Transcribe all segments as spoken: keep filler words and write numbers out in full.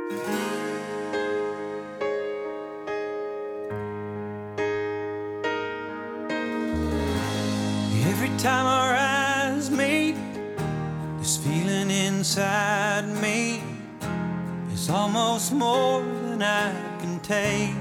Every time our eyes meet, this feeling inside me is almost more than I can take.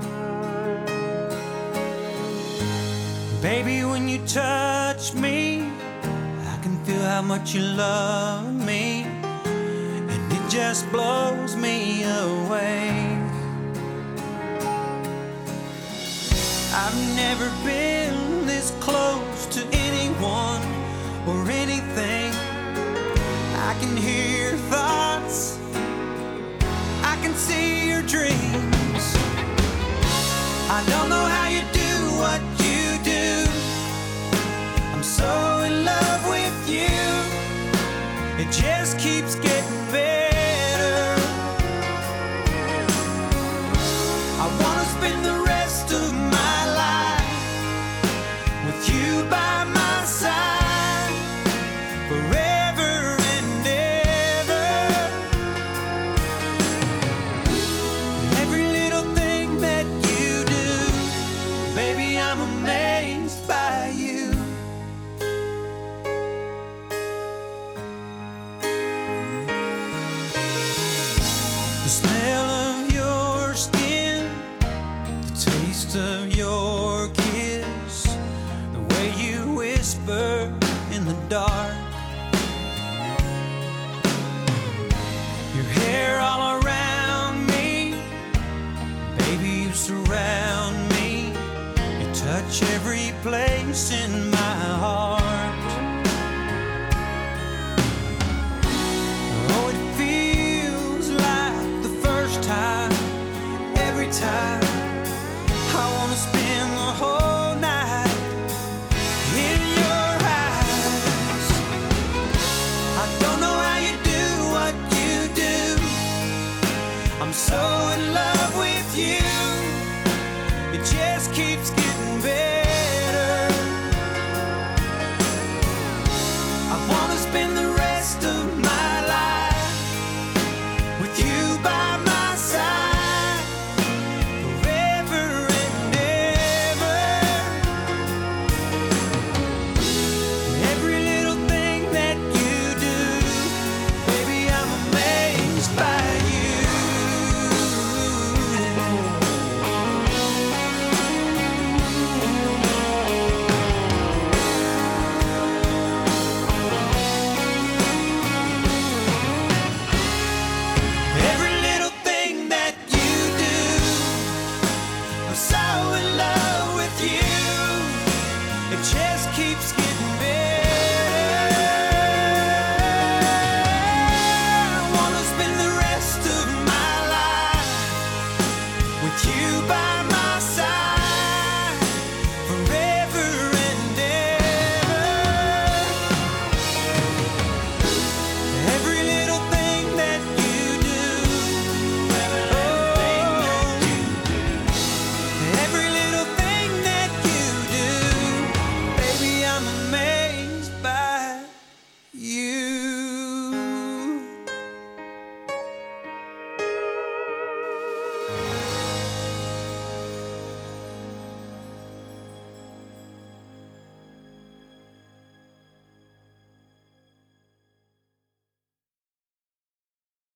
Baby, when you touch me, I can feel how much you love me, and it just blows me away. I've never been this close to anyone or anything. I can hear your thoughts, I can see your dreams. I don't know how you do what you do. I'm so in love with you. It just keeps getting better. I wanna spend the rest of my life with you by my side, forever and ever. Every little thing that you do, baby, I'm amazed by you. The smell of your skin, the taste of your kiss, the way you whisper in the dark, your hair all around me, baby, you surround me, you touch every place in my heart. Oh, it feels like the first time, every time. I wanna spend the whole night in your eyes. I don't know how you do what you do. I'm so in love with you. It just keeps getting better.